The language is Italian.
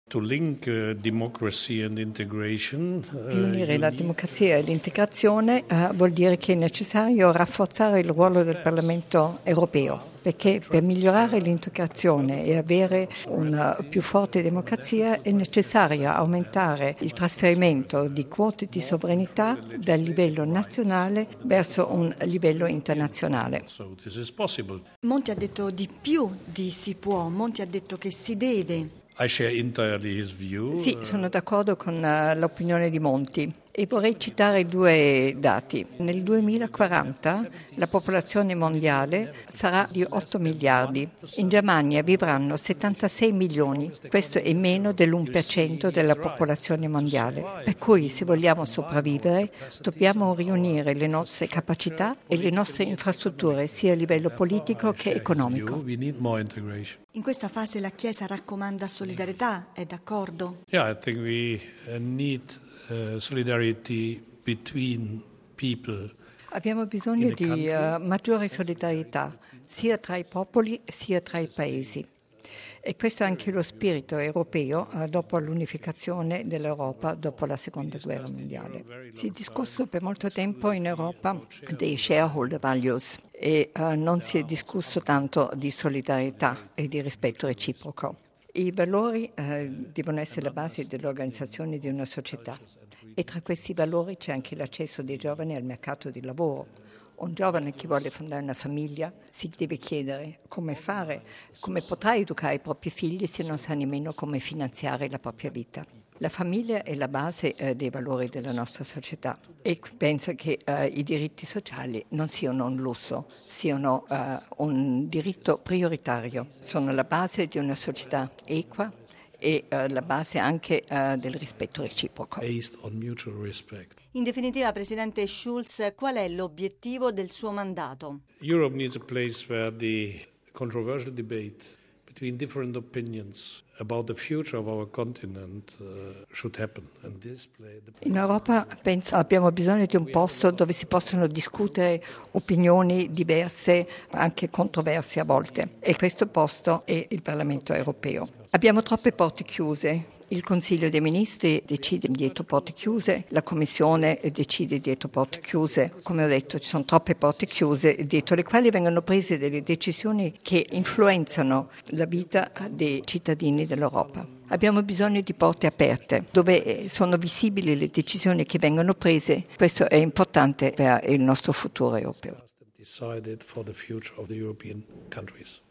To link democracy and integration. Di unire la democrazia e l'integrazione vuol dire che è necessario rafforzare il ruolo del Parlamento europeo, perché per migliorare l'integrazione e avere una più forte democrazia è necessario aumentare il trasferimento di quote di sovranità dal livello nazionale verso un livello internazionale. Monti ha detto di più di si può, Monti ha detto che si deve. I share entirely his view. Sì, sono d'accordo con l'opinione di Monti e vorrei citare due dati. Nel 2040 la popolazione mondiale sarà di 8 miliardi. In Germania vivranno 76 milioni. Questo è meno dell'1% della popolazione mondiale. Per cui se vogliamo sopravvivere dobbiamo riunire le nostre capacità e le nostre infrastrutture sia a livello politico che economico. In questa fase la Chiesa raccomanda solidarietà, è d'accordo? Yeah, I think we need solidarity between people. Abbiamo bisogno di maggiore solidarietà sia tra i popoli sia tra i paesi. E questo è anche lo spirito europeo dopo l'unificazione dell'Europa dopo la Seconda Guerra Mondiale. Si è discusso per molto tempo in Europa dei shareholder values e non si è discusso tanto di solidarietà e di rispetto reciproco. I valori devono essere la base dell'organizzazione di una società e tra questi valori c'è anche l'accesso dei giovani al mercato del lavoro. Un giovane che vuole fondare una famiglia si deve chiedere come fare, come potrà educare i propri figli se non sa nemmeno come finanziare la propria vita. La famiglia è la base dei valori della nostra società e penso che i diritti sociali non siano un lusso, siano un diritto prioritario. Sono la base di una società equa e la base anche del rispetto reciproco. In definitiva, Presidente Schulz, qual è l'obiettivo del suo mandato? Europe needs a place where the controversial debate between different opinions about the future of our continent should happen. In Europa penso abbiamo bisogno di un posto dove si possono discutere opinioni diverse, anche controverse a volte, e questo posto è il Parlamento europeo. Abbiamo troppe porte chiuse. Il Consiglio dei Ministri decide dietro porte chiuse, la Commissione decide dietro porte chiuse. Come ho detto, ci sono troppe porte chiuse dietro le quali vengono prese delle decisioni che influenzano la vita dei cittadini dell'Europa. Abbiamo bisogno di porte aperte, dove sono visibili le decisioni che vengono prese. Questo è importante per il nostro futuro europeo. Decided for the future of the European countries.